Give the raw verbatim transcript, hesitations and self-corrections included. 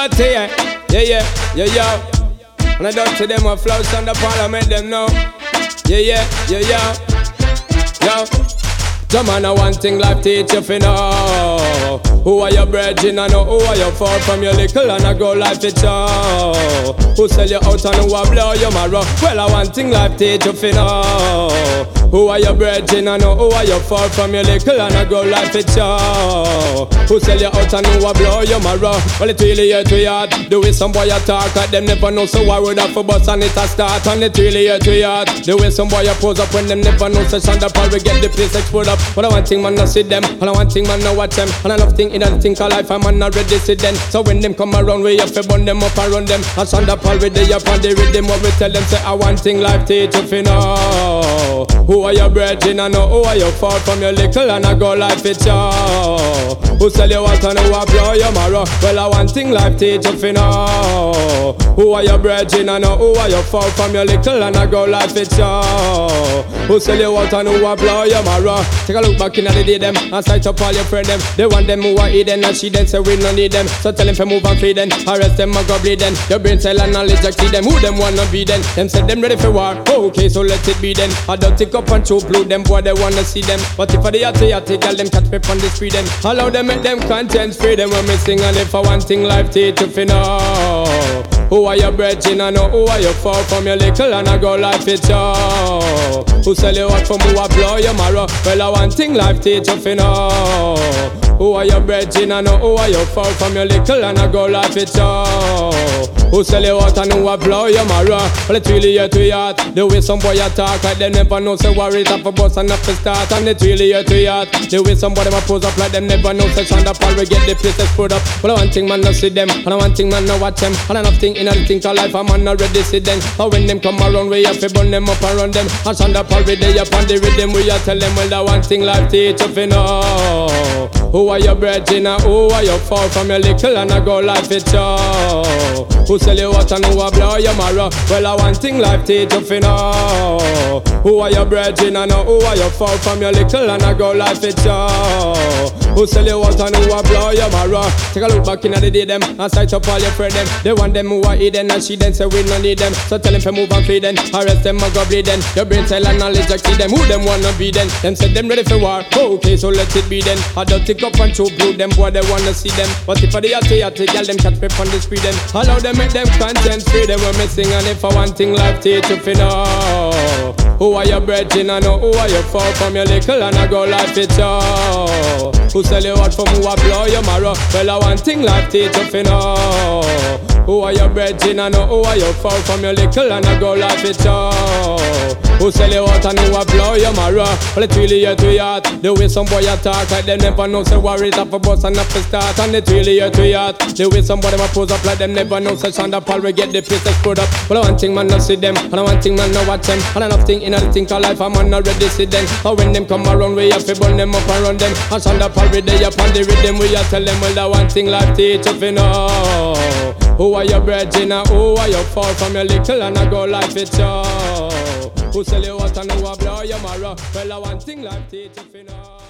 dirty, yeah, yeah, yeah, yeah, yeah. And I don't see them a flouse on the parliament, them know. Yeah, yeah, yeah, yeah, yeah. Some man a one thing life teach you fi know. Who are your brethren and know who are your fall from your little and a go life it show. Who sell you out and who a blow your marrow. Well a one thing life teach you fi know. Who are your brethren and know who are your fall from your little and a go life it show. Who sell you out and who a blow your marrow. Well it really hurt to heart. The way some boy a talk at them never know, so I would have for bus and it a start. And it really hurt to heart. The way some boy a pose up when them never know, so Shonda Paul we get the place explode up. But I want thing man no see them, and I want thing man no watch them. And I love thing in a think of life, I'm not ready see them. So when them come around, we have to burn them up and run them. And Shonda Paul with the up and the rhythm, what we tell them, say I want thing life teach you fi know. Who are your brethren and know who are your fall from your little and I go life it show. Who sell you out and who a blow your marrow. Well I want thing life teach you fi know. Who are your brethren and know who are your fall from your little and I go life it show. Who sell you out and who a blow your marrow. Take a look back in the day them and sight up all your friend them. They want them who are hidden and she then say we no need them. So tell them to move and feed them. Arrest them and go bleed them. Your brain cell and knowledge exceed them. Who them wanna be then? Them said them ready for war. Okay, so let it be then. I don't take up and choke blue them, boy they wanna see them. But if I the yatty yatty girl them catch me on the street them. Allow them make them conscience free them when me sing. And if I want thing life teach you fi know. Who are your brethren and know who are your fall from your little and I go life it show. Who sell you out from who a blow your marrow. Well I want thing life teach you fi know. Who are your brethren and know who are your fall from your little and I go life it show. Who sell you out and who a blow your marrow. Well it really hurt to heart. The way some boy a talk like them never know, say worry up for bus and up to start. And it really hurt to heart. The way somebody ma pose up like them never know, say Shonda Paul we get the place explode up. Well I want thing man no see them, and I want thing man no watch them. And enough thing in a thing to life I'm not ready see them. And when them come around we have to burn them up and run them. And Shonda Paul we day up on the rhythm we a tell them, well that one thing life teach you fi know. Who are your brethren and who are your fall from your little and I go life it show. Who sell you out and who a blow your marrow. Well I want thing life teach you fi know. Who are your brethren and who are your fall from your little and I go life it show. Who sell you out and who a blow your marrow. Take a look back in the day them and sight up all your friend them. They want them who are hidden and she then say we no need them. So tell them to move and feed them. Arrest them and go bleed them. Your brain cell and knowledge exceed them. Who them wanna be then? Them said them ready for war. Okay, so let it be then. I don't take up and choke blue them, boy they wanna see them. But if I the yatty yatty girl them catch me on the street them. Allow them make them conscience free them when me sing. And if I want thing life teach you fi know. Who are your brethren and know who are your fall from your little and I go life it show. Who sell you out from who a blow your marrow. Well I want thing life teach you fi know. Who are your brethren and know who are your fall from your little and I go life it show. Who sell you out and who a blow your marrow. Well it really hurt to heart. The way some boy a talk like them never know, say worry up for bus and up to start. And it really hurt to heart. The way somebody ma pose up like them never know, say Shonda Paul we get the place explode up. Well I want thing man no see them, and I want thing man no watch them. And enough thing in a think of life I'm not ready see them. But when them come around we have to burn them up and run them. And Shonda Paul we day up on the rhythm we a tell them, well that one thing life teach you fi know. Who are your brethren and who are your fall from your little and I go life it show. Who sell you out and who a blow your marrow. Well I want thing life teach you fi know.